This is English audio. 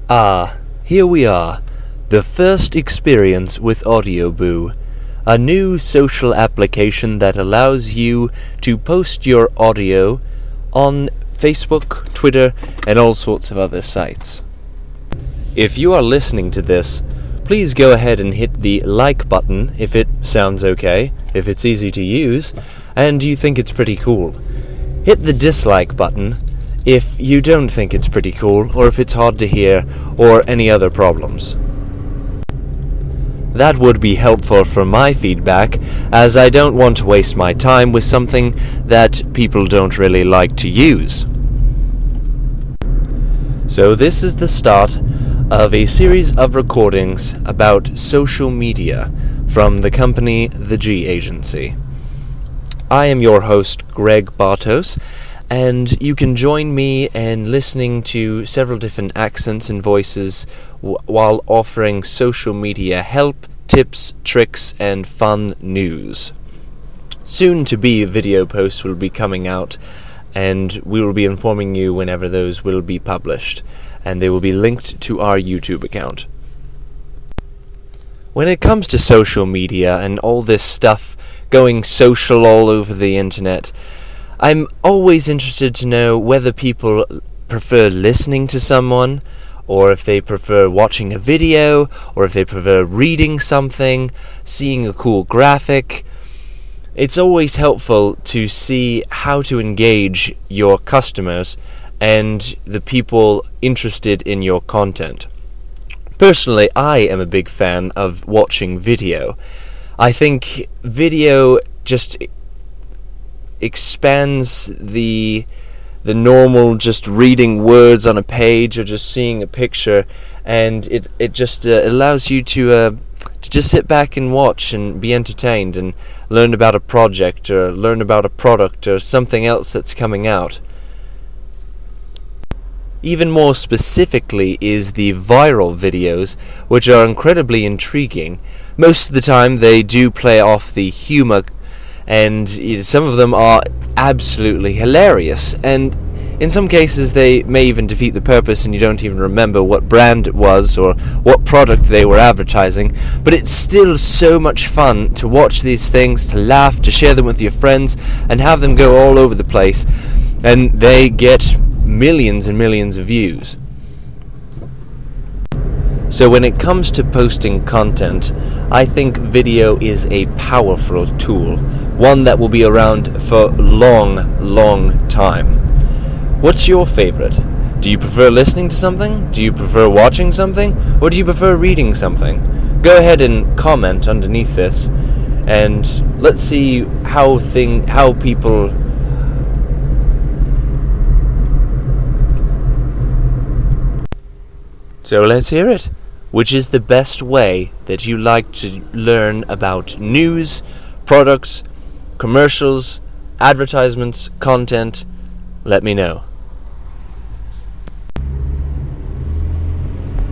Here we are, the first experience with Audioboo, a new social application that allows you to post your audio on Facebook, Twitter, and all sorts of other sites. If you are listening to this, please go ahead and hit the like button if it sounds okay, if it's easy to use, and you think it's pretty cool. Hit the dislike button if you don't think it's pretty cool, or if it's hard to hear, or any other problems. That would be helpful for my feedback, as I don't want to waste my time with something that people don't really like to use. So this is the start of a series of recordings about social media from the company The G Agency. I am your host, Greg Bartos, and you can join me in listening to several different accents and voices while offering social media help, tips, tricks, and fun news. Soon to be video posts will be coming out, and we will be informing you whenever those will be published, and they will be linked to our YouTube account. When it comes to social media and all this stuff going social all over the internet, I'm always interested to know whether people prefer listening to someone, or if they prefer watching a video, or if they prefer reading something, seeing a cool graphic. It's always helpful to see how to engage your customers and the people interested in your content. Personally, I am a big fan of watching video. I think video just expands the normal just reading words on a page or just seeing a picture, and it just allows you to just sit back and watch and be entertained and learn about a project or learn about a product or something else that's coming out. Even more specifically is the viral videos, which are incredibly intriguing. Most of the time they do play off the humor, and some of them are absolutely hilarious, and in some cases they may even defeat the purpose and you don't even remember what brand it was or what product they were advertising, but it's still so much fun to watch these things, to laugh, to share them with your friends, and have them go all over the place, and they get millions and millions of views. So when it comes to posting content, I think video is a powerful tool, one that will be around for long time. What's your favorite? Do you prefer listening to something? Do you prefer watching something? Or do you prefer reading something? Go ahead and comment underneath this, and let's see how people So let's hear it. Which is the best way that you like to learn about news, products, commercials, advertisements, content? Let me know.